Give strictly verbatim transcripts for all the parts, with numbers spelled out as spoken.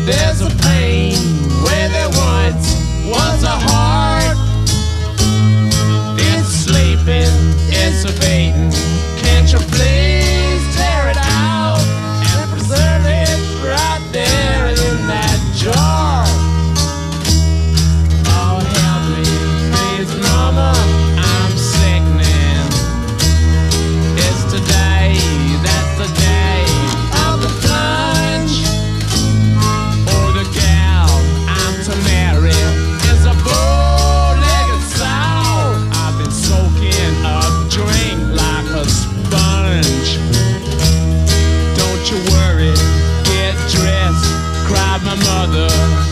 There's a pain where there once was a heart. It's sleeping, it's evading. Can't you please tear it out and preserve it right there in that jar? Oh, help me, please, mama, I'm sickening. It's today, that's the day of the plunge. Or the gal I'm to marry is a bow-legged sow. I've been soaking up drink like a sponge. Don't you worry, get dressed, cried my mother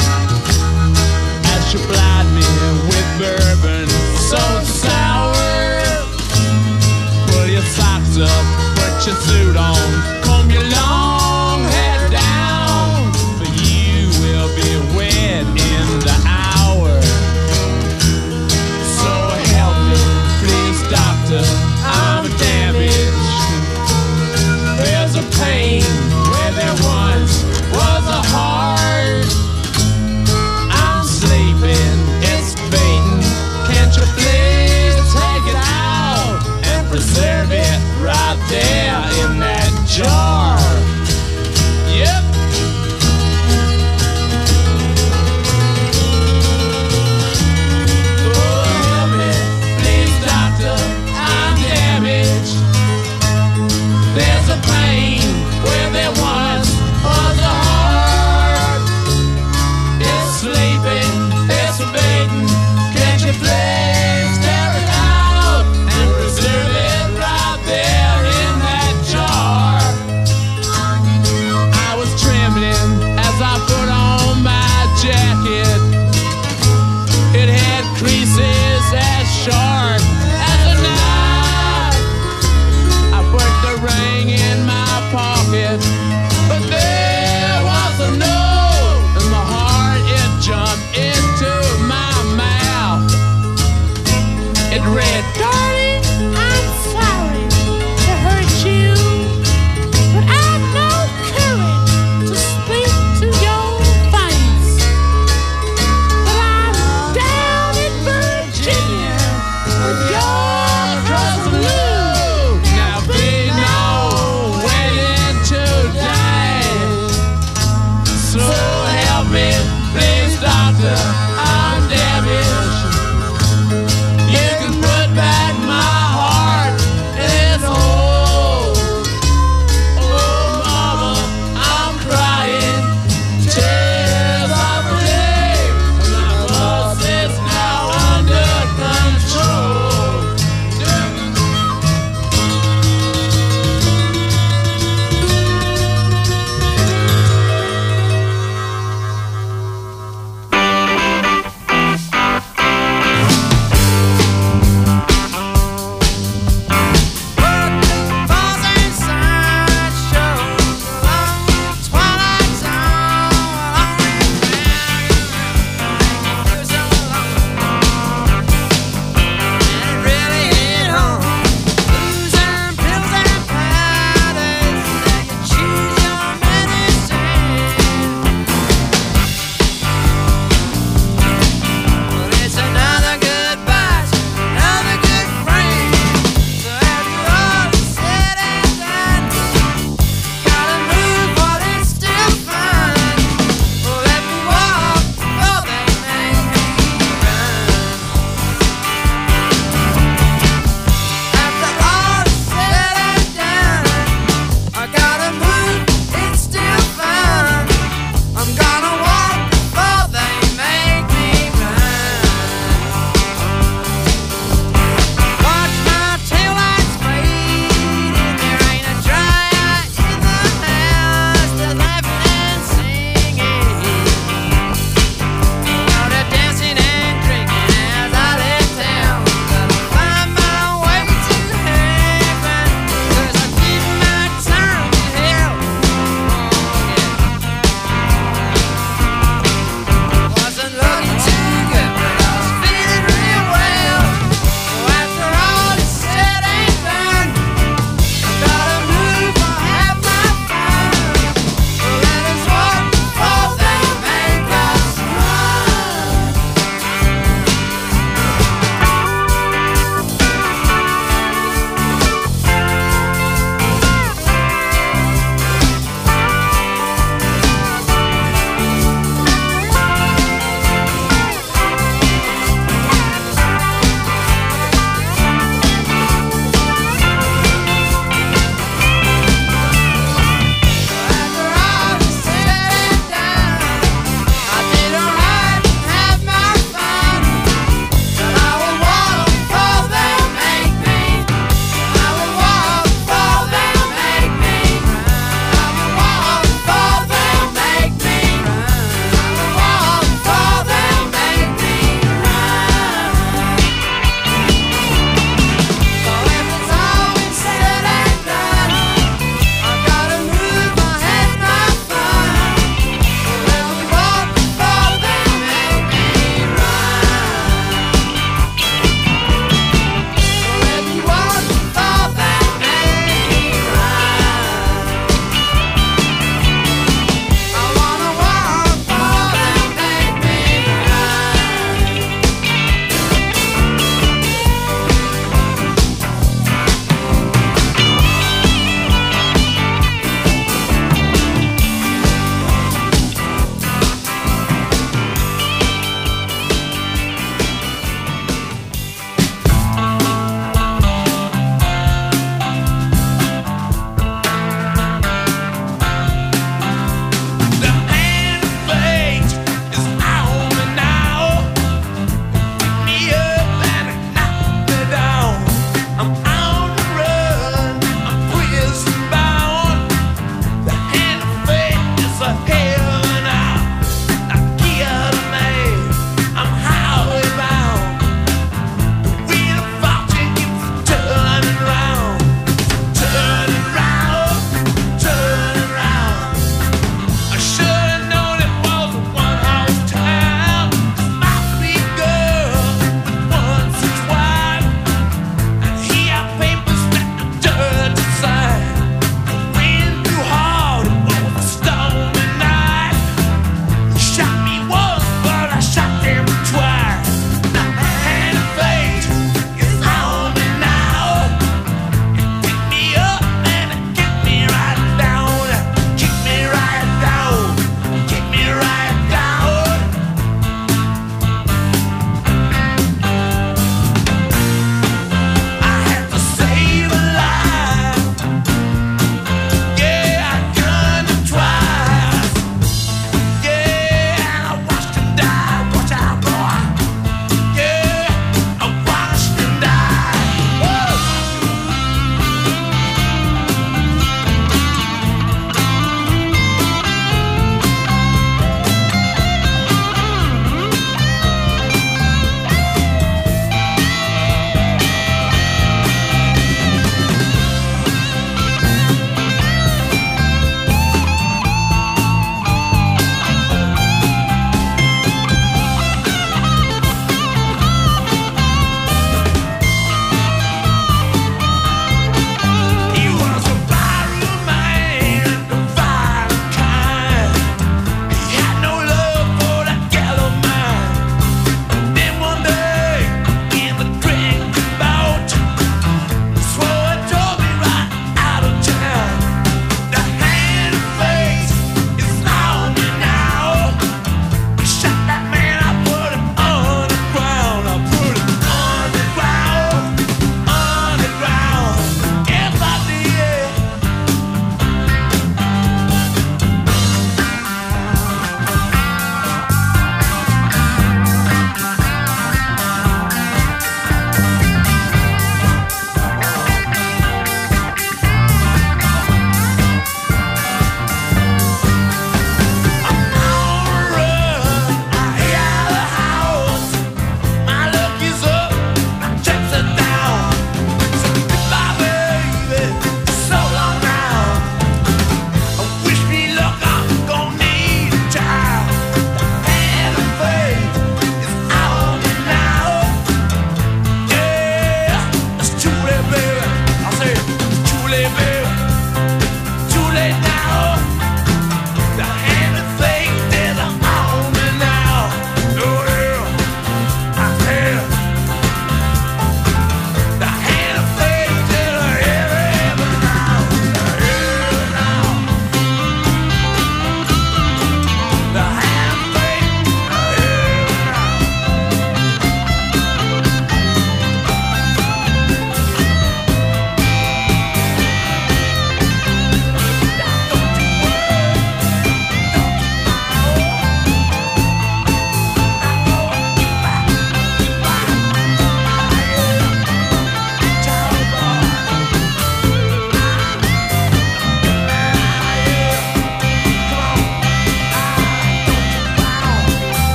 as she plied me with bourbon so sour. Pull your socks up, put your suit on, comb your long hair down, for you will be wed in the hour. So help me, please, doctor, I'm damaged. There's a pain where there once was a heart. I'm sleeping, it's fading. Can't you please take it out and preserve it right there in that jar? Yep. Oh, help me, please, doctor, I'm damaged. There's a pain where there once was a heart. It's sleeping, it's fading. Can't you please tear it out and preserve it right there in that jar? I was trembling as I put on my jacket. It had creases as sharp as a knife. I put the ring in my pocket, but there was a note in my heart. It jumped into my mouth. It read, Darling, I'm sorry to hurt you, but I've no courage to speak to your face. But I'm down in Virginia with your cousin Lou. now be no waiting today. So help me, please, doctor, I'm damaged. You can put back my heart in its hole. Oh, mama, I'm crying tears of relief. My pulse is now under control.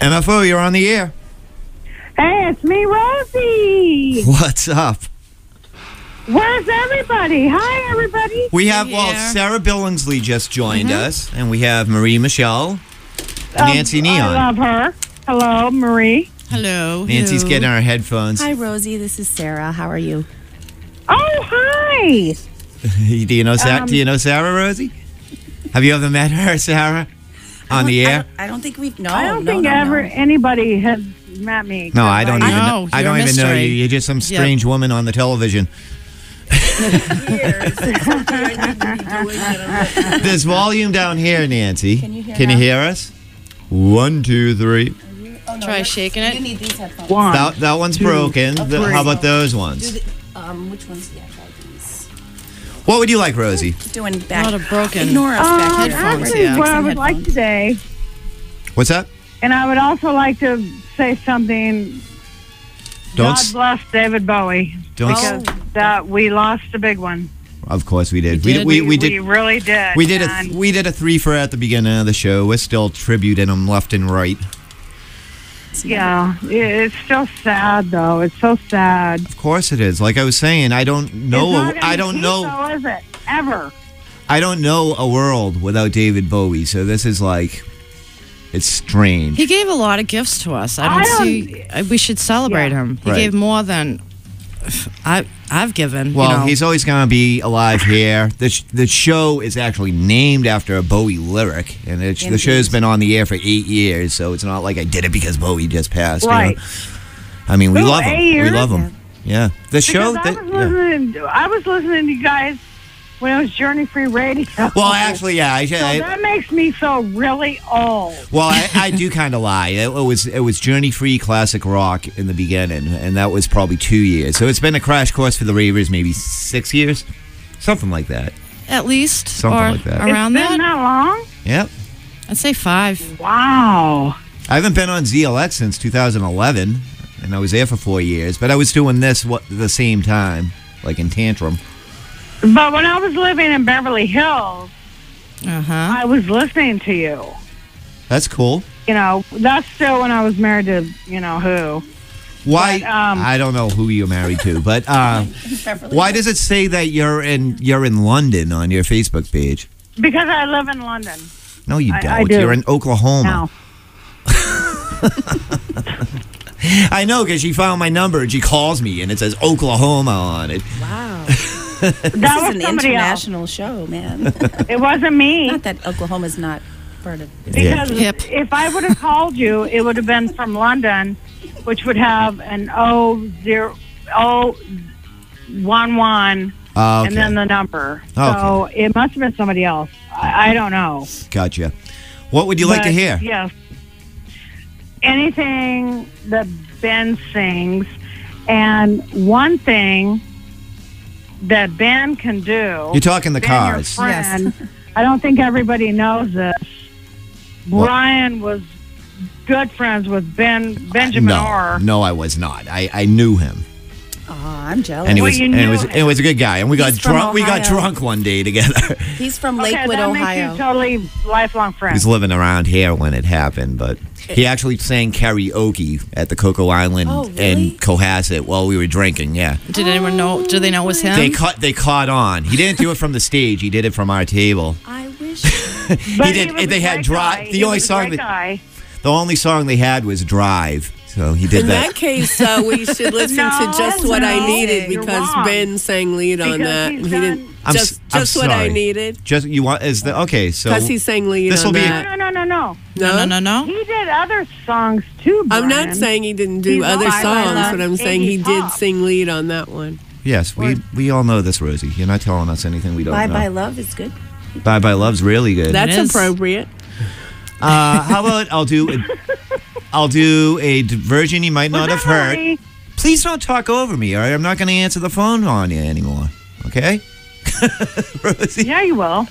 M F O, you're on the air. Hey, it's me, Rosie. What's up? Where's everybody? Hi, everybody. We have, well, Yeah. Sarah Billingsley just joined us, and we have Marie Michelle, Nancy Um, Neon. I love her. Hello, Marie. Hello. Nancy's Hello. getting our headphones. Hi, Rosie. This is Sarah. How are you? Oh, hi. do you know Sa- Um, Do you know Sarah, Rosie? Have you ever met her, Sarah? On the I air? don't, I don't think we've. No, I don't no, think no, ever no. anybody has met me. No, I don't I even. know. Know, I You're don't a even know you. mystery. You're just some strange woman on the television. There's volume down here, Nancy. Can you hear Can you now? hear us? One, two, three. Oh, no, Try you- shaking You it. need these headphones. One. That, that one's broken. The- three. how about those Do ones? the, um, which ones? Yeah, try these. What would you like, Rosie? Doing back. Not a broken. Ignore us back Um, here. headphones, actually, yeah. what I Some would like headphones. today, What's that? and I would also like to say something. Don't God s- bless David Bowie. Don't s- Because that we lost a big one. Of course we did. We We, did. we, we We did. really did. We did a and we did a three for at the beginning of the show. We're still tributing them left and right. Yeah, it- it's still sad though. It's so sad. Of course it is. Like I was saying, I don't It's know. not A, gonna I don't keep, know. though, is it? Ever. I don't know a world without David Bowie. So this is like, it's strange. He gave a lot of gifts to us. I don't, I don't- see. I- We should celebrate Yeah. him. He Right. gave more than I I've given. Well, you know. he's always going to be alive here. The, sh- the show is actually named after a Bowie lyric, and it, the Indeed. show's been on the air for eight years, so it's not like I did it because Bowie just passed. you know? Right. I mean, we Ooh, love him. eight years? We love him. Yeah. The show. Because I that- was yeah. listening. I was listening to you guys when it was Journey Free Radio. Well, actually, yeah. I, so I, that makes me feel really old. well, I, I do kind of lie. It, it was it was Journey Free Classic Rock in the beginning, and that was probably two years. So it's been a crash course for the ravers, maybe six years, something like that. At least Something or like that. around it's been that. that long? Yep. I'd say five. Wow. I haven't been on Z L X since two thousand eleven, and I was there for four years. But I was doing this what the same time, like in Tantrum. But when I was living in Beverly Hills, Uh huh. I was listening to you. That's cool. You know, that's still when I was married to, you know, who. Why? But, um, I don't know who you're married to, but uh, why does it say that you're in you're in London on your Facebook page? Because I live in London No, you I- don't. I do. You're in Oklahoma. now. I know because she found my number and she calls me and it says Oklahoma on it. Wow. That This was is an somebody else. international show, man. It wasn't me. Not that Oklahoma's not part of. Yeah. Because Hip. if I would have called you, it would have been from London, which would have an O zero O one one, Oh, okay. and then the number. Okay. So it must have been somebody else. I, I don't know. Gotcha. What would you like to But, hear? Yes. Anything that Ben sings, and one thing that Ben can do. You're talking the Ben, cars. Your friend, I don't think everybody knows this. What? Brian was good friends with Ben Benjamin no, Orr. no, I was not. I, I knew him, Oh, I'm jealous. and he Well, was you and it knew was him. it was a good guy, and we got He's from drunk. We got Ohio. drunk one day together. He's from Okay, Lakewood, that Ohio. makes you totally lifelong He friends. was living around here when it happened, but he actually sang karaoke at the Cocoa Island Oh, really? in Cohasset while we were drinking. Yeah, Did anyone know? Do they know it was him? they caught they caught on. He didn't do it from the stage. He did it from our table. I wish. But he did. was a They had great drive. guy. The He only was a song great that guy. the only song they had was Drive. So he did In that. that case, uh, we should listen No, to Just What I no, Needed you're because wrong. Ben sang lead on Because that. he's And he done- didn't I'm just s- I'm just what I sorry. needed Just you want is the okay? So because he sang lead This'll on be a- that. No, no, no, no, no, no, no, no. He did other songs too. I'm not Brian. saying he didn't do He's other on Bye Bye songs, Love but I'm saying he eighties did pop. sing lead on that one. yes, we we all know this, Rosie. You're not telling us anything we don't Bye know. Bye Love is good. Bye Bye Love's really good. That's is. appropriate. Uh, how about I'll do a, I'll do a d- version you might Was not that have heard. Marie? Please don't talk over me, all right? I'm not going to answer the phone on you anymore. Okay, Rosie. Yeah, you will. All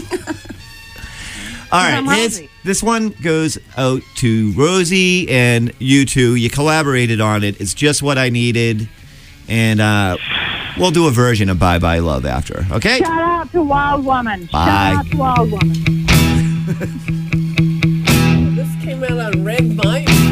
right, I'm here's, Rosie. this one goes out to Rosie and you two. You collaborated on it. It's just what I needed, and uh, we'll do a version of Bye Bye Love after. Okay. Shout out to Wild Woman. Bye. Shout out to Wild Woman. This came out on Red Vine.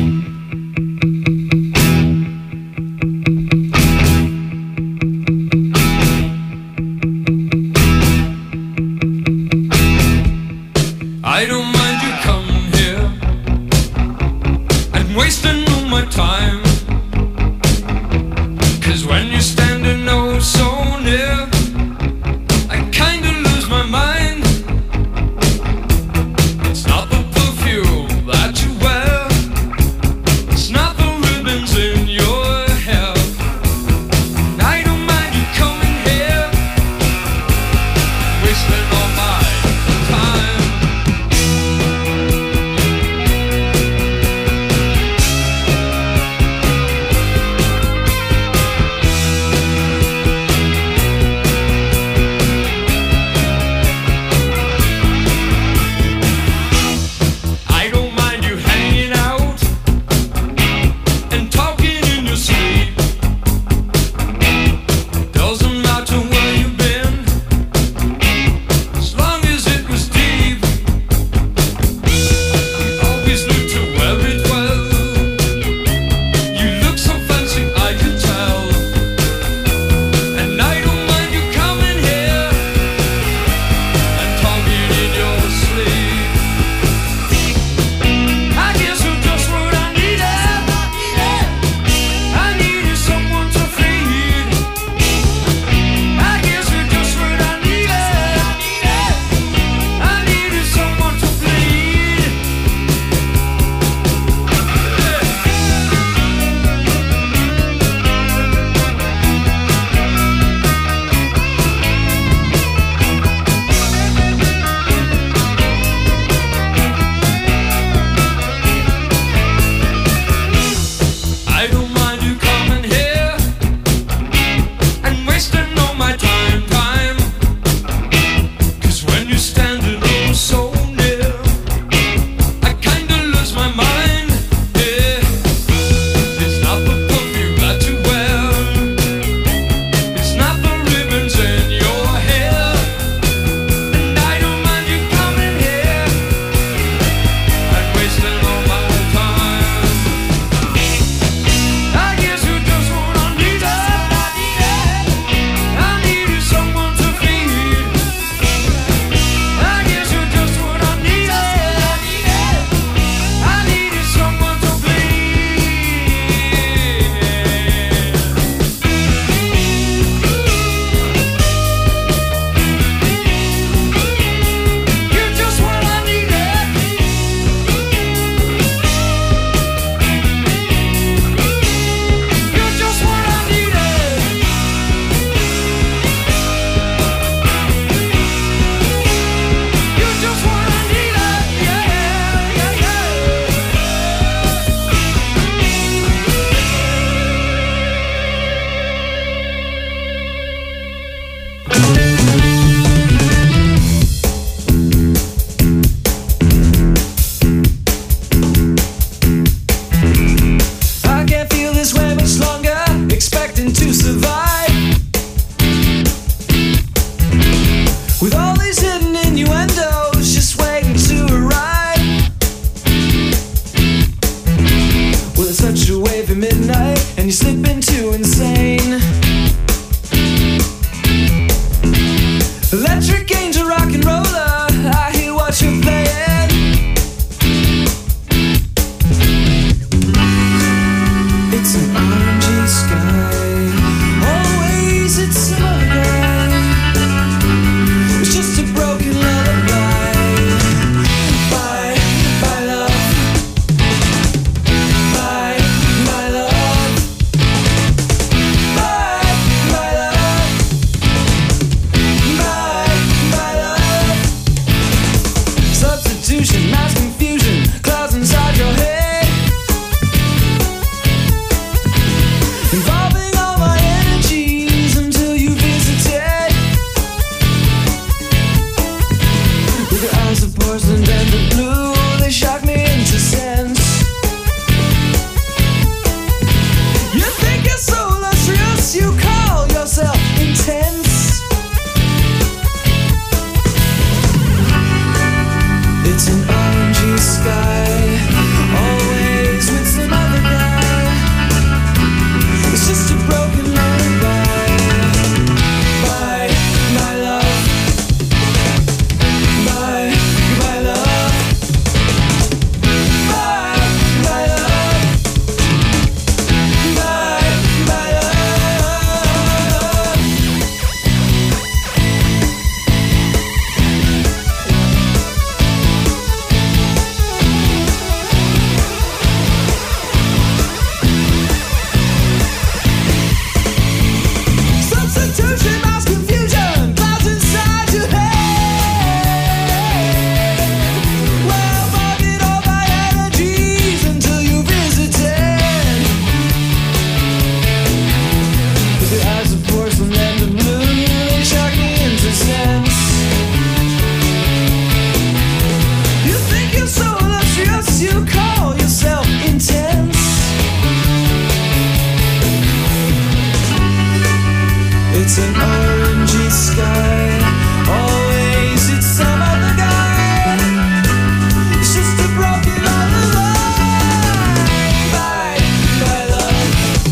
It's an orangey sky. Always it's some other guy. It's just a broken lullaby. Bye, my love.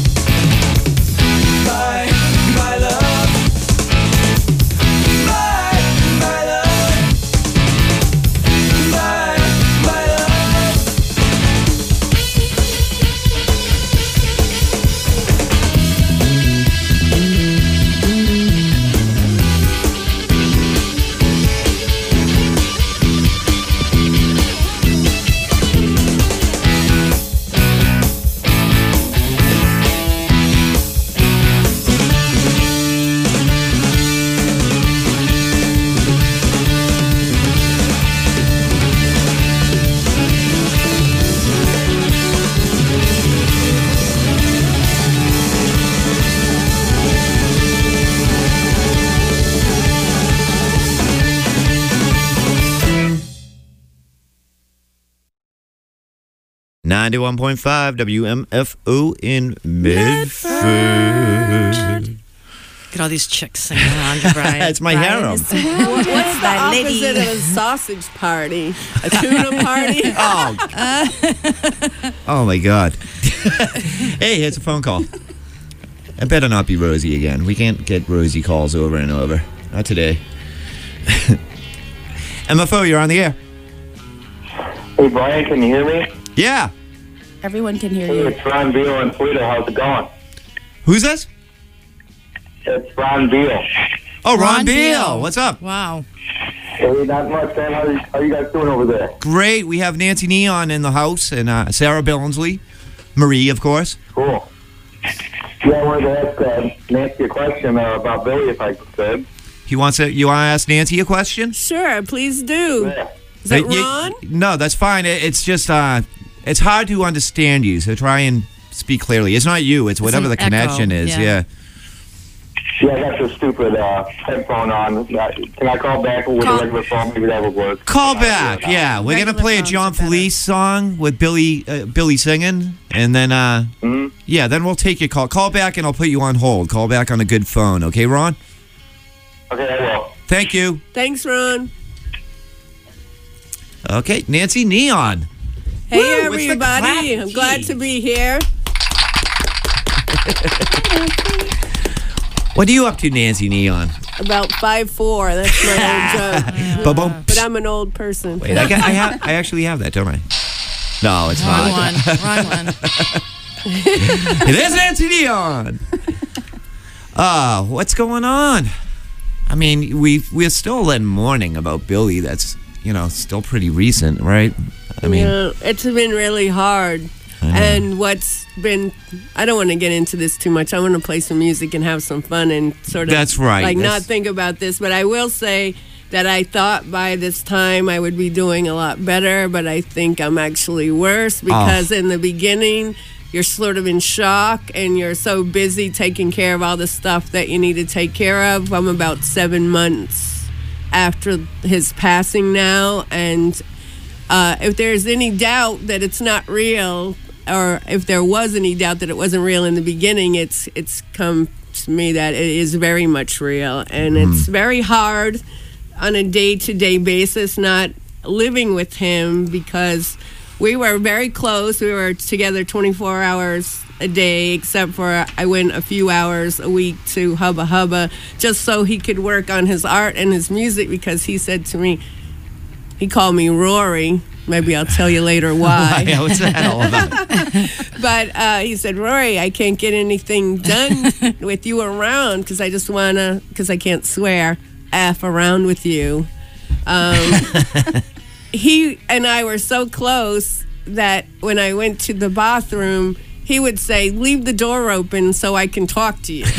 Bye, my love. Bye, my love. Bye, my love. ninety-one point five W M F O in Medford. Look at all these chicks singing along to Brian. It's my Brian harem. is- What's the That opposite lady. of a sausage party? A tuna party? Oh. Oh my God. Hey, here's a phone call. It better not be Rosie again. We can't get Rosie calls over and over. Not today. M F O, you're on the air. Hey, Brian, can you hear me? Yeah. Everyone can hear Hey, you. it's Ron Beal in Toledo. How's it going? Who's this? It's Ron Beal. Oh, Ron, Ron Beal. Beal. What's up? Wow. Hey, not much, man. How, how you guys doing over there? Great. We have Nancy Neon in the house and uh, Sarah Billingsley. Marie, of course. Cool. Yeah, I wanted to ask uh, Nancy a question uh, about Billy, if I could. He wants to. You want to ask Nancy a question? Sure, please do. Yeah. Is that Uh, you- Ron? No, that's fine. It, it's just uh, it's hard to understand you. So try and speak clearly. It's not you. It's whatever an the connection echo, is. yeah. Yeah. Yeah, I got this stupid uh, headphone on. Uh, Can I call back with Call- a regular phone? Maybe that would work. Call Uh, back. Yeah, we're gonna Regular play a phones John are better. Felice song with Billy uh, Billy singing, and then uh, Mhm. yeah, then we'll take your call. Call back, and I'll put you on hold. Call back on a good phone. Okay, Ron? Okay, I will. Thank you. Thanks, Ron. Okay, Nancy Neon. Hey, Woo, it's the everybody. clap I'm glad key. to be here. What are you up to, Nancy Neon? About five four. That's my old joke. Ba-bum. But I'm an old person. Wait, I, got, I have. I actually have that, don't I? No, it's Wrong not. one. Wrong one. It is Nancy Neon. Uh, what's going on? I mean, we we're still in mourning about Billy. That's, you know, still pretty recent, right? I mean, Yeah, it's been really hard. I know. And what's been, I don't want to get into this too much. I want to play some music and have some fun and sort of That's right. like not That's- think about this. But I will say that I thought by this time I would be doing a lot better, but I think I'm actually worse because Oh. in the beginning, you're sort of in shock and you're so busy taking care of all the stuff that you need to take care of. I'm about seven months after his passing now, and uh, if there's any doubt that it's not real, or if there was any doubt that it wasn't real in the beginning, it's it's come to me that it is very much real, and it's very hard on a day-to-day basis not living with him because we were very close. We were together twenty-four hours a day, except for I went a few hours a week to Hubba Hubba just so he could work on his art and his music, because he said to me, he called me Rory. Maybe I'll tell you later why. yeah, what's that all about? But uh, he said, Rory, I can't get anything done with you around because I just want to, because I can't swear, F around with you. Um, he and I were so close that when I went to the bathroom, he would say, leave the door open so I can talk to you.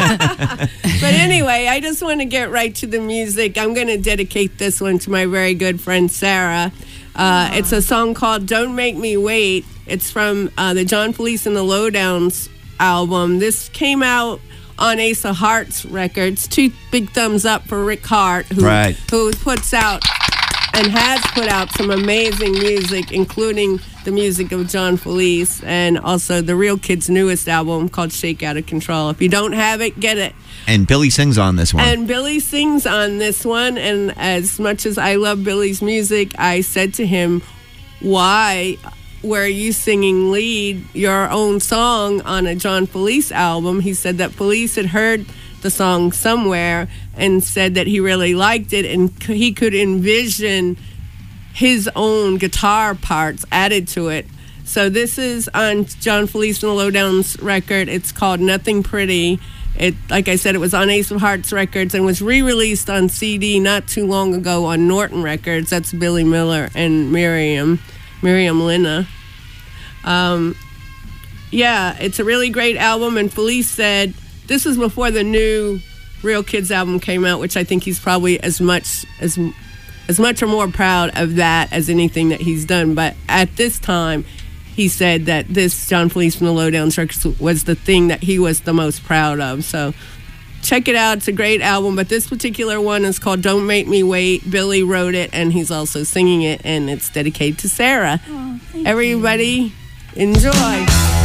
But anyway, I just want to get right to the music. I'm going to dedicate this one to my very good friend, Sarah. Uh, it's a song called Don't Make Me Wait. It's from uh, the John Felice and the Lowdowns album. This came out on Ace of Hearts Records. Two big thumbs up for Rick Hart, who, Right. who puts out and has put out some amazing music, including the music of John Felice and also the Real Kids' newest album called Shake Out of Control. If you don't have it, get it. And Billy sings on this one. And Billy sings on this one. And as much as I love Billy's music, I said to him, why were you singing lead your own song on a John Felice album? He said that Felice had heard the song somewhere and said that he really liked it and c- he could envision his own guitar parts added to it. So this is on John Felice and the Lowdowns record. It's called Nothing Pretty. It, like I said, it was on Ace of Hearts Records and was re-released on C D not too long ago on Norton Records. That's Billy Miller and Miriam, Miriam Lina. Um, yeah, it's a really great album. And Felice said this was before the new Real Kids album came out, which I think he's probably as much as as much or more proud of that as anything that he's done. But at this time, he said that this John Felice from the Lowdowns Records was the thing that he was the most proud of. So check it out. It's a great album. But this particular one is called Don't Make Me Wait. Billy wrote it, and he's also singing it, and it's dedicated to Sarah. Oh, thank Everybody, enjoy.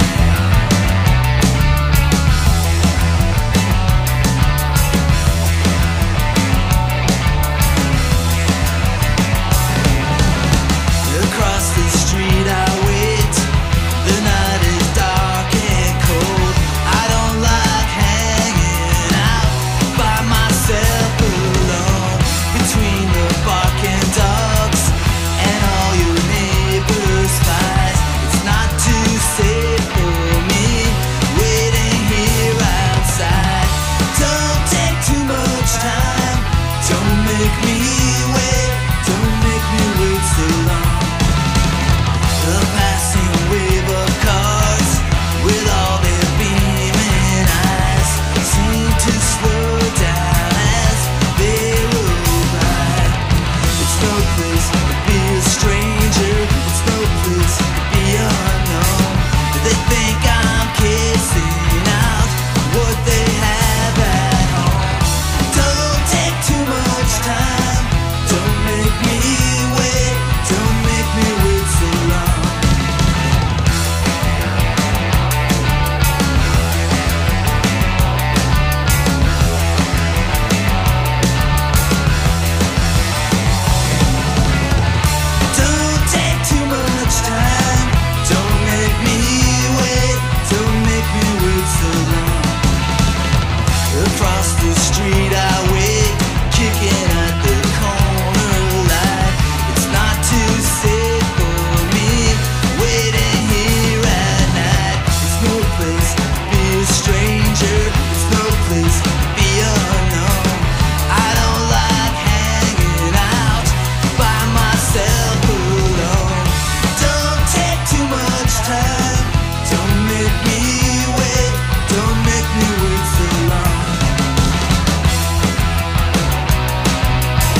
Across the street I wait. The night is dark and cold. I don't like hanging out by myself alone between the barking dogs and all your neighbors' fights. It's not too safe for me waiting here outside. Don't take too much time. Don't make me wait. Don't make me wait so long. The passing wave of cars with all their beaming eyes seem to slow down as they roll by. It's no place to be a stranger. It's no place to be unknown. They think I'm kissing out what they have at home. Don't take too much time. Don't make me wait. Don't make me wait so long. Don't take too much time. Don't make me wait. Don't make me wait so long. Across the street I wait, kicking at the corner light. It's not too safe for me waiting here at night. It's no place to be a stranger. It's no place to be unknown. I don't like hanging out by myself alone. Don't take too much time. Don't make me wait. Don't make me wait so long.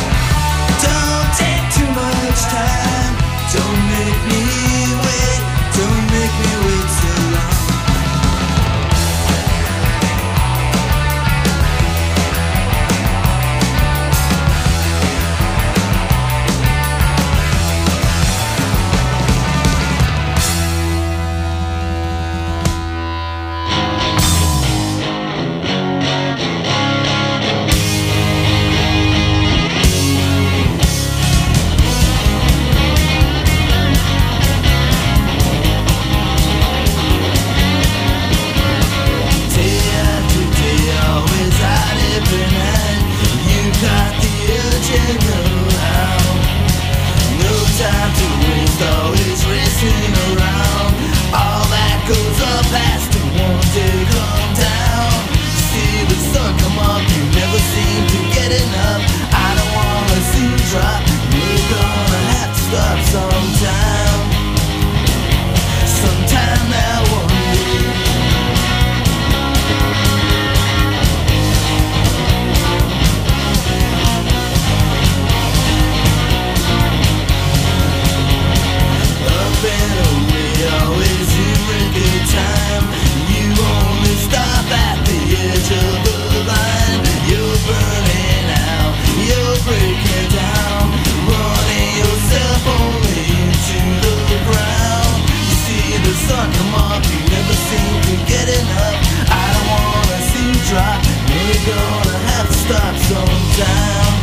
starts on time.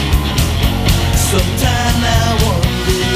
Sometime I wonder.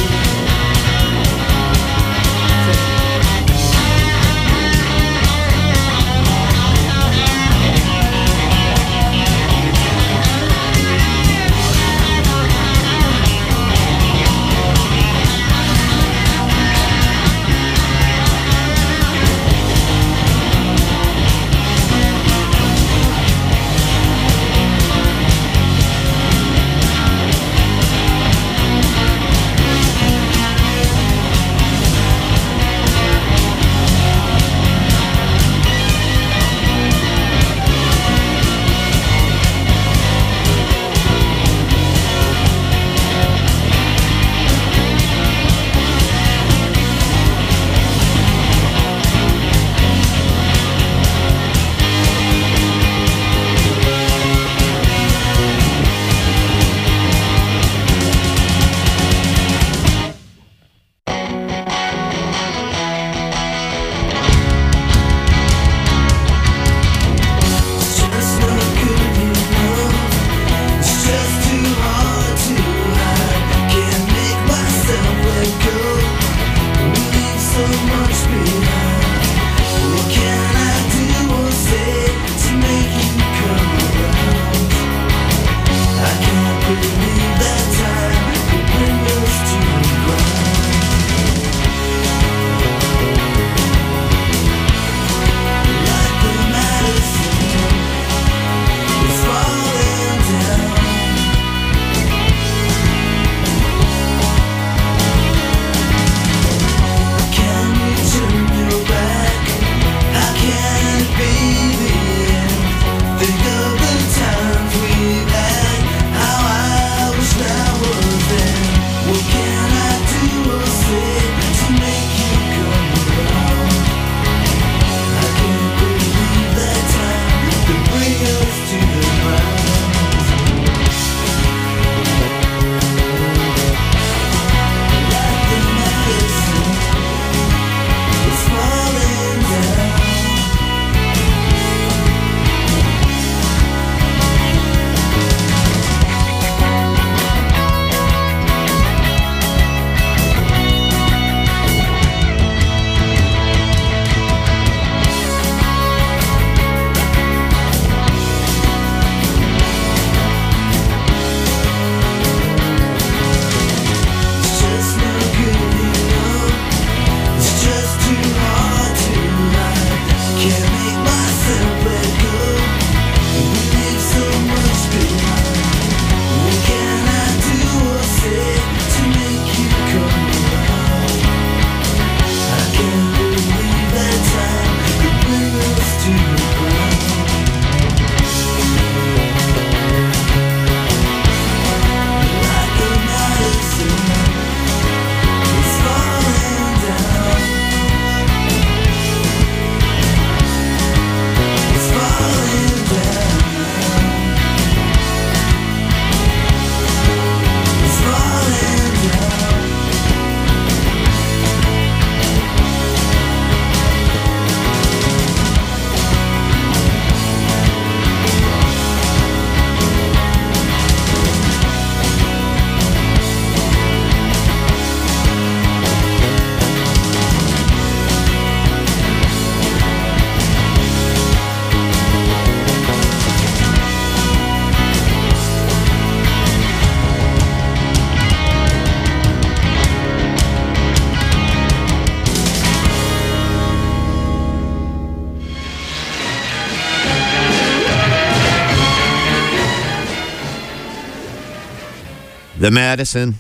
The Madison.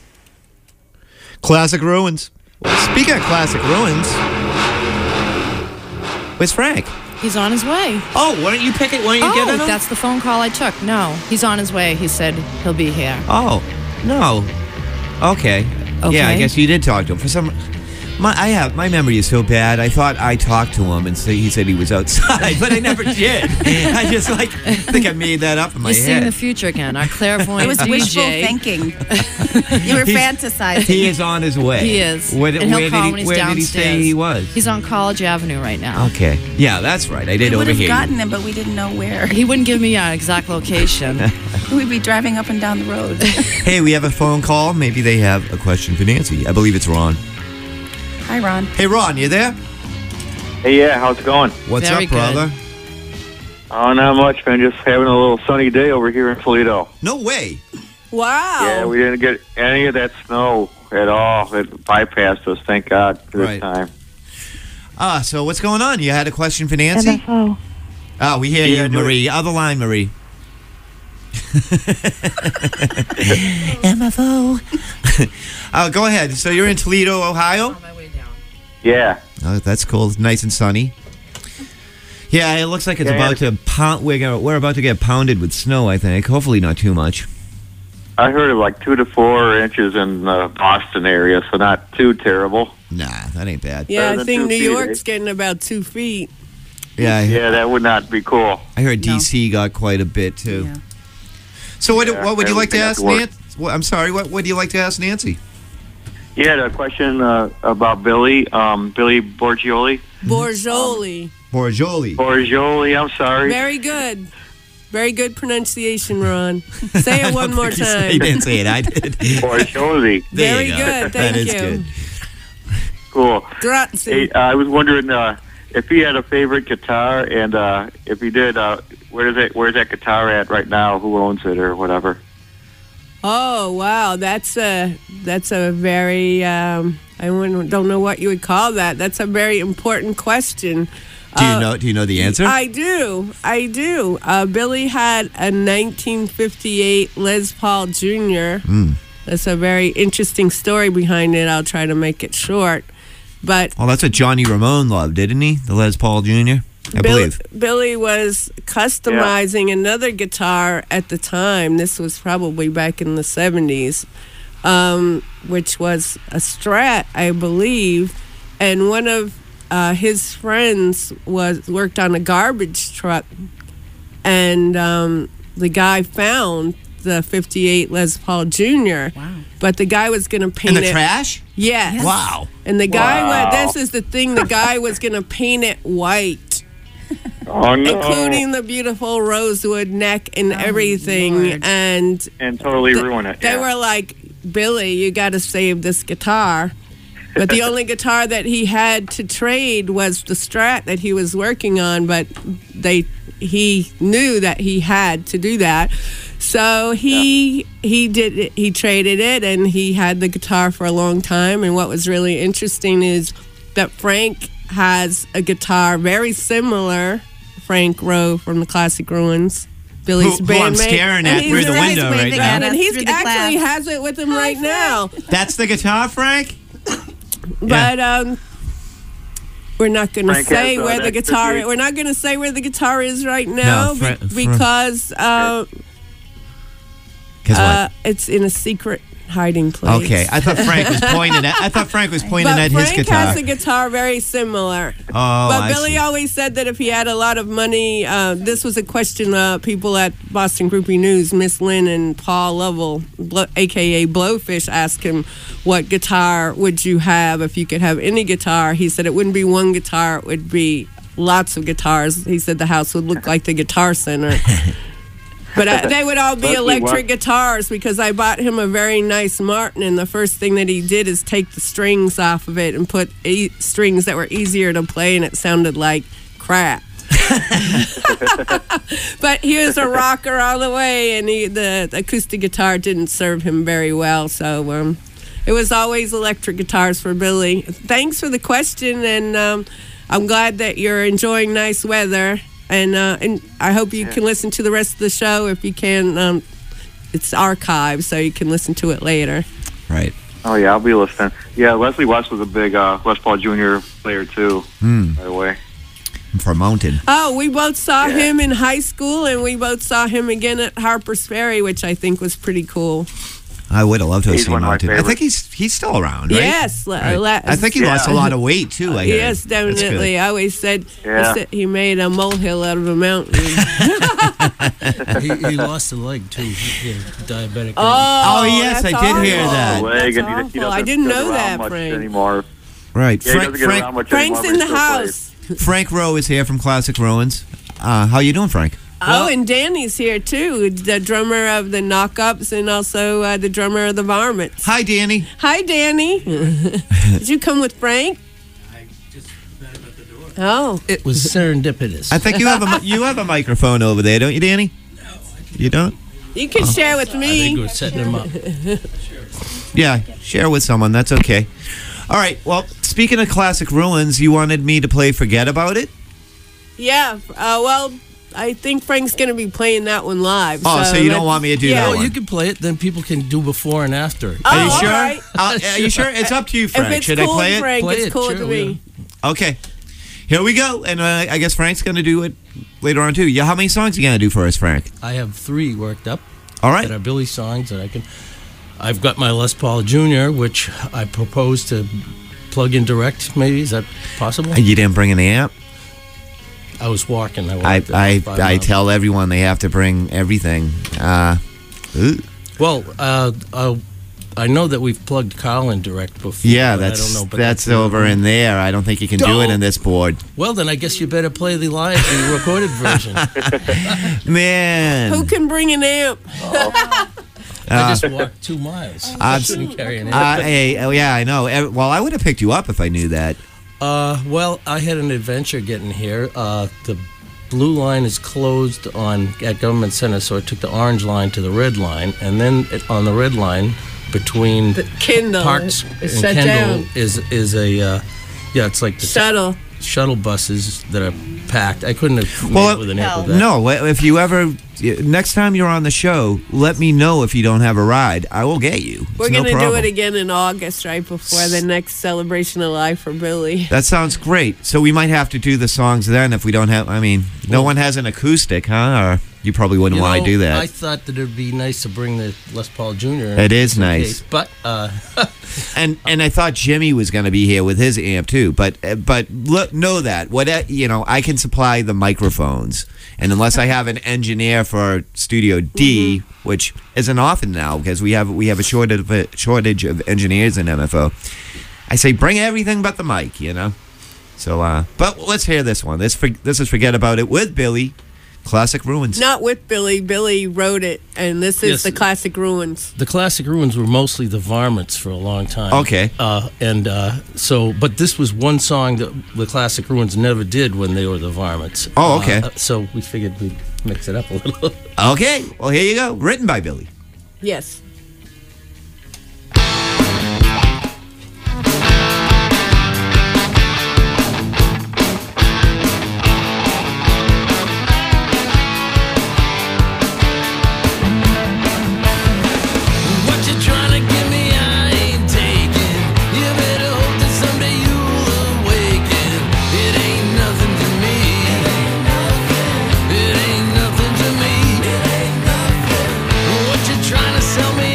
Classic Ruins. Well, speaking of classic ruins, where's Frank? He's on his way. Oh, why don't you pick it? Why don't you Oh, get it? that's the phone call I took. No, he's on his way. He said he'll be here. Oh, no. Okay. Okay. Yeah, I guess you did talk to him. For some My, I have my memory is so bad. I thought I talked to him and say, he said he was outside, but I never did. I just like think I made that up in my You're seeing head. the future again. Our clairvoyant It was D J. wishful thinking. You were He's- fantasizing. He is on his way. He is. Where, and he'll where call did when he, he's where did downstairs. he say he was? He's on College Avenue right now. Okay. Yeah, that's right. I did We would have overhear gotten you. him, but we didn't know where. He wouldn't give me an exact location. We'd be driving up and down the road. Hey, we have a phone call. Maybe they have a question for Nancy. I believe it's Ron. Hi, Ron. Hey, Ron, you there? Hey, yeah, how's it going? What's Very up, brother? good. Oh, not much, man. Just having a little sunny day over here in Toledo. No way. Wow. Yeah, we didn't get any of that snow at all. It bypassed us, thank God, this Right. time. Ah, so what's going on? You had a question for Nancy? Oh, Oh, we hear Yeah, you, no- Marie. Other line, Marie. M F O. uh, go ahead. So you're in Toledo, Ohio? Yeah. Oh, that's cool. Nice and sunny. Yeah, it looks like it's Yeah, about to pound. We're, gonna, we're about to get pounded with snow, I think. Hopefully not too much. I heard of like two to four inches in the Boston area, so not too terrible. Nah, that ain't bad. Yeah, Better I than think two New feet, York's eh? getting about two feet. Yeah, I, Yeah, that would not be cool. I heard No. D C got quite a bit, too. Yeah. So what, Yeah, what would you like to everything has ask to work. Nancy? Well, I'm sorry, what would you like to ask Nancy? You had a question uh, about Billy, um, Billy Borgioli. Borjoli. Borgioli. Borgioli, I'm sorry. Very good. Very good pronunciation, Ron. Say it one more He time. didn't say it, I did. Borgioli. There Very you go. good. That Thank is you. good. Cool. Grazie. Hey, uh, I was wondering uh, if he had a favorite guitar, and uh, if he did, uh, where is it? Where's that guitar at right now? Who owns it, or whatever? Oh wow, that's a that's a very um, I wouldn't- don't know what you would call that. That's a very important question. Do you Uh, know? Do you know the answer? I do, I do. Uh, Billy had a nineteen fifty-eight Les Paul Junior Mm. That's a very interesting story behind it. I'll try to make it short, but Well, that's what Johnny Ramone loved, didn't he? The Les Paul Junior I Bill- believe. Billy was customizing another guitar at the time. This was probably back in the seventies, um, which was a Strat, I believe. And one of uh, his friends was worked on a garbage truck, and um, the guy found the fifty-eight Les Paul Junior. Wow. But the guy was going to In paint the it. trash? Yes. Wow. And the guy, Wow. wa this is the thing, the guy was going to paint it white, Oh no! including the beautiful rosewood neck and everything. Lord. And and totally th- ruin it. they yeah. were like, Billy, you got to save this guitar. But the only guitar that he had to trade was the Strat that he was working on, but they he knew that he had to do that. So he he did it, he traded it, and he had the guitar for a long time. And what was really interesting is that Frank has a guitar very similar, Frank Rowe from the Classic Ruins, Billy's Who- who I'm bandmate. staring And at he's through the right- window right waving now. at us and he's through the actually glass. has it with him right now. That's the guitar, Frank? But um, we're not going to Frank say has, uh, where the that guitar. fifty-eight. We're not going to say where the guitar is right now No, Fra- be- Fra- because uh, Because uh, it's in a secret hiding place. what? Okay, I thought Frank was pointing at. I thought Frank was pointing But at Frank his guitar. has a guitar very similar. oh, But I Billy see. always said that if he had a lot of money, uh, this was a question uh, people at Boston Groupie News, Miss Lynn and Paul Lovell, Blo- a k a. Blowfish, asked him, what guitar would you have if you could have any guitar? He said it wouldn't be one guitar, it would be lots of guitars. He said the house would look like the Guitar Center. But uh, they would all be Leslie, electric what- guitars because I bought him a very nice Martin, and the first thing that he did is take the strings off of it and put e- strings that were easier to play, and it sounded like crap. But he was a rocker all the way, and he, the, the acoustic guitar didn't serve him very well, so um, it was always electric guitars for Billy. Thanks for the question, and um, I'm glad that you're enjoying nice weather. And uh, and I hope you can listen to the rest of the show if you can. Um, it's archived, so you can listen to it later. Right. Oh yeah, I'll be listening. Yeah, Leslie West was a big uh, Les Paul Junior player too. Hmm. By the way. For Mountain. Oh, we both saw Yeah. him in high school, and we both saw him again at Harper's Ferry, which I think was pretty cool. I would have loved to have He's seen one of my Mountain. I favorites. think he's he's still around, right? Yes, la- Right. la- I think he Yeah. lost a lot of weight too. I heard. Yes, That's good. definitely. I always said, Yeah. I said he made a molehill out of a mountain. he, he lost a leg too. He had diabetic. Oh, Oh, yes, that's I did hear awful. that. Leg, That's and he, he awful. doesn't I didn't get know around that, much Frank. anymore. Right. Yeah, he Frank doesn't get around Frank, much Frank's anymore. in but the he still plays. house. Frank Rowe is here from Classic Ruins. Uh, how you doing, Frank? Oh, and Danny's here too, the drummer of the Knockups and also uh, the drummer of the Varmints. Hi, Danny. Hi, Danny. Did you come with Frank? I just met him at the door. Oh, It was serendipitous. I think you have a mi- you have a microphone over there, don't you, Danny? No, you don't. you can share with I think me. we're setting him up. Yeah, share with someone. That's okay. All right. Well, speaking of Classic Ruins, you wanted me to play "Forget About It." Yeah. Uh, well, I think Frank's going to be playing that one live. Oh, so you don't let's- want me to do yeah. that Oh, one? you can play it, then people can do before and after. Oh, Are you all sure? right. Uh, are you sure? It's up to you, If Frank. it's Should cool I play with it? Frank, Play it's it, cool sure, with we me. Okay. Here we go. And uh, I guess Frank's going to do it later on, too. Yeah, how many songs are you going to do for us, Frank? I have three worked up All right. that are Billy songs that I can. I've got my Les Paul Junior, which I propose to plug in direct. Maybe is that possible? You didn't bring an amp? I was walking. I, I walked I, five I miles. tell everyone they have to bring everything. Uh, ooh. Well, uh, uh, I know that we've plugged Carl in direct before. Yeah, but I that's don't know, but that's the- over in there. I don't think you can do it in this board. Well, then I guess you better play the live, the recorded version. Man. Who can bring an amp? I just walked two miles. I I'm- shouldn't carry an Uh, amp. hey, oh, yeah, I know. Eh, Well, I would have picked you up if I knew that. Uh, well, I had an adventure getting here. Uh, the blue line is closed on at Government Center, so I took the orange line to the red line, and then it, on the red line between The Kindle. Parks is and shut Kendall down. is is a uh, yeah, it's like the Shuttle. shuttle buses that are packed. I couldn't have Well, made it with an amp with that. No, if you ever, next time you're on the show, let me know if you don't have a ride. I will get you. It's We're no going to do problem. it again in August, right before the next celebration of life for Billy. That sounds great. So we might have to do the songs then if we don't have, I mean, no one has an acoustic, huh? Or you probably wouldn't You want know, to do that. I thought that it'd be nice to bring the Les Paul Junior It is just in nice. case, but uh, and and I thought Jimmy was going to be here with his amp too, but uh, but look, know that what you know, I can supply the microphones, and unless I have an engineer for Studio D, Mm-hmm. which isn't often now because we have we have a shortage of a shortage of engineers in M F O, I say bring everything but the mic, you know. So, uh, but let's hear this one. This for, this is Forget About It with Billy, Classic Ruins. Not with Billy. Billy wrote it, and this is Yes. the Classic Ruins. the classic ruins were mostly the Varmints for a long time. Okay. Uh, and uh, so, but this was one song that the classic ruins never did when they were the Varmints. Oh, okay. Uh, so we figured we'd mix it up a little. Okay, well here you go. Written by Billy. Yes. What you trying to give me, I ain't taking. You better hope that someday you'll awaken. It ain't nothing to me. It ain't nothing to me. What you trying to sell me,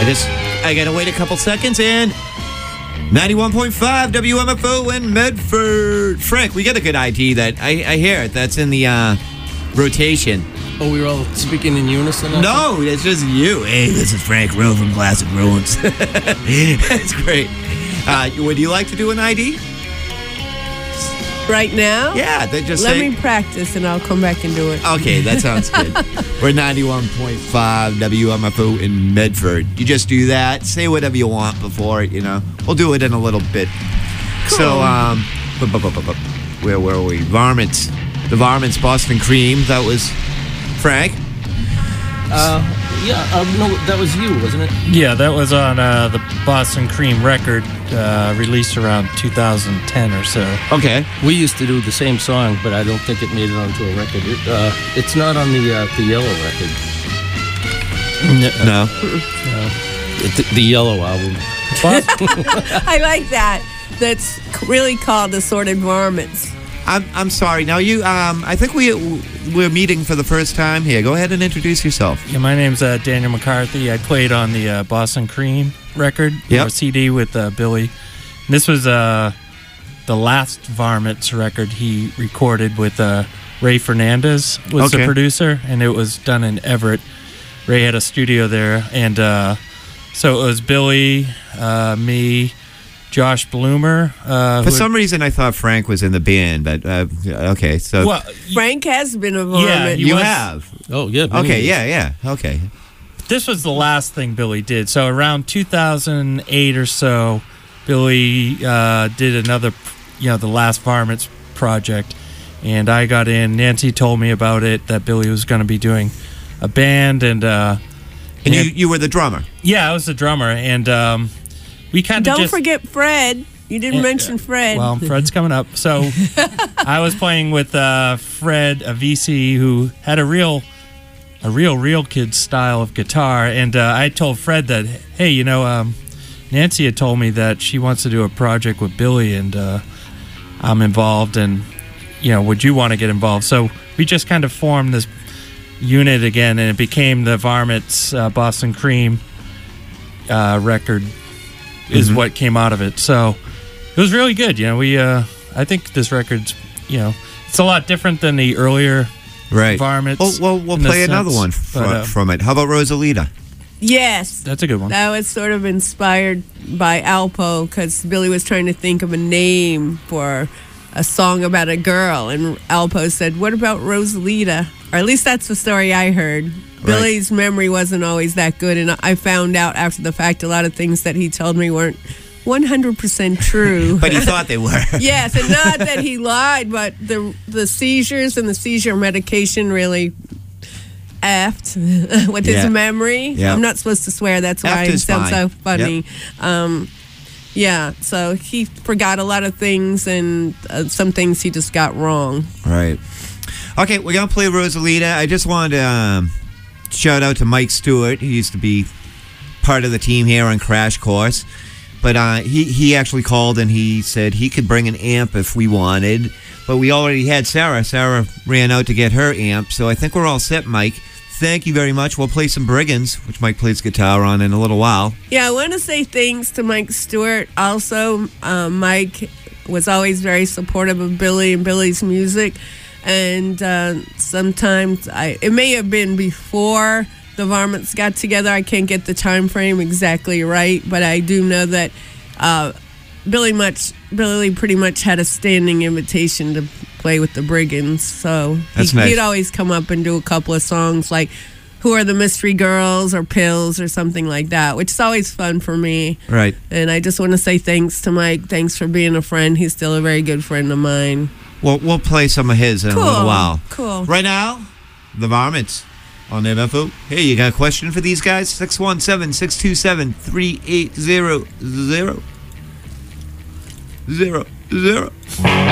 I just, I gotta wait a couple seconds and ninety-one point five W M F O in Medford. Frank, we got a good I D that, I, I hear it. That's in the uh, rotation. Oh, we were all speaking in unison? No, it's just you. Hey, this is Frank Rowe from Classic Ruins. That's great. Uh, would you like to do an I D? Right now? Yeah, they just Let say, me practice and I'll come back and do it. Okay, that sounds good. We're ninety-one point five W M F O in Medford. You just do that. Say whatever you want before it, you know. We'll do it in a little bit. Cool. So, um, bu- bu- bu- bu- bu- where were we? Varmints. The Varmints Boston Cream. That was Frank. Uh, yeah, uh, no, that was you, wasn't it? Yeah, that was on uh, the Boston Cream record, uh, released around two thousand ten or so. Okay. We used to do the same song, but I don't think it made it onto a record. It, uh, it's not on the uh, the Yellow record. No. No. It, the Yellow album. I like that. That's really called Assorted Varmints. I'm I'm sorry. Now you um I think we we're meeting for the first time here. Go ahead and introduce yourself. Yeah, my name's uh, Daniel McCarthy. I played on the uh, Boston Cream record, Yep. or C D with uh, Billy. And this was uh, the last Varmints record he recorded with uh, Ray Fernandez was Okay. the producer, and it was done in Everett. Ray had a studio there, and uh, so it was Billy, uh, me, Josh Bloomer. Uh, For who- some reason, I thought Frank was in the band, but uh, okay. So well, Frank has been a varmint. Yeah, he you was- have. Oh, yeah. many Okay. years. Yeah. Yeah. Okay. this was the last thing Billy did. So around two thousand eight or so, Billy uh, did another, you know, the last Varmints project, and I got in. Nancy told me about it, that Billy was going to be doing a band, and uh, And you Nan- you were the drummer. yeah, I was the drummer, and um, we kind of Don't just forget Fred. You didn't Uh, mention Fred. Well, Fred's coming up. So I was playing with uh, Fred, a V C who had a real, a real, real kid style of guitar. And uh, I told Fred that, hey, you know, um, Nancy had told me that she wants to do a project with Billy, and uh, I'm involved, and, you know, would you want to get involved? So we just kind of formed this unit again, and it became the Varmints uh, Boston Cream uh, record is Mhm. what came out of it. So it was really good. You know, we, uh, I think this record's, you know, it's a lot different than the earlier Right. Varmints. Well, well we'll in the play another sense, one but, from, uh, from it. How about Rosalita? yes. That's a good one. That was sort of inspired by Alpo because Billy was trying to think of a name for a song about a girl. And Alpo said, what about Rosalita? Or at least that's the story I heard. Billy's memory wasn't always that good. And I found out after the fact a lot of things that he told me weren't one hundred percent true. But he thought they were. Yes, and not that he lied, but the the seizures and the seizure medication really effed with his Yeah. memory. Yeah. I'm not supposed to swear, that's why Effed it is sounds fine. so funny. Um, yeah, so he forgot a lot of things, and uh, some things he just got wrong. Right. Okay, we're going to play Rosalita. I just wanted to um, shout out to Mike Stewart. He used to be part of the team here on Crash Course. But uh, he, he actually called and he said he could bring an amp if we wanted. But we already had Sarah. Sarah ran out to get her amp. So I think we're all set, Mike. Thank you very much. We'll play some Brigands, which Mike plays guitar on in a little while. Yeah, I want to say thanks to Mike Stewart. Also, um, Mike was always very supportive of Billy and Billy's music. And uh, sometimes I, it may have been before the Varmints got together. I can't get the time frame exactly right, but I do know that uh, Billy much Billy pretty much had a standing invitation to play with the Brigands. So That's he, nice. he'd always come up and do a couple of songs like Who Are the Mystery Girls or Pills or something like that, which is always fun for me. Right. And I just want to say thanks to Mike. Thanks for being a friend. He's still a very good friend of mine. Well, we'll play some of his in Cool. a little while. Cool. Right now, the Varmints on M F O. Hey, you got a question for these guys? six one seven, six two seven, three eight zero zero. Zero. Zero.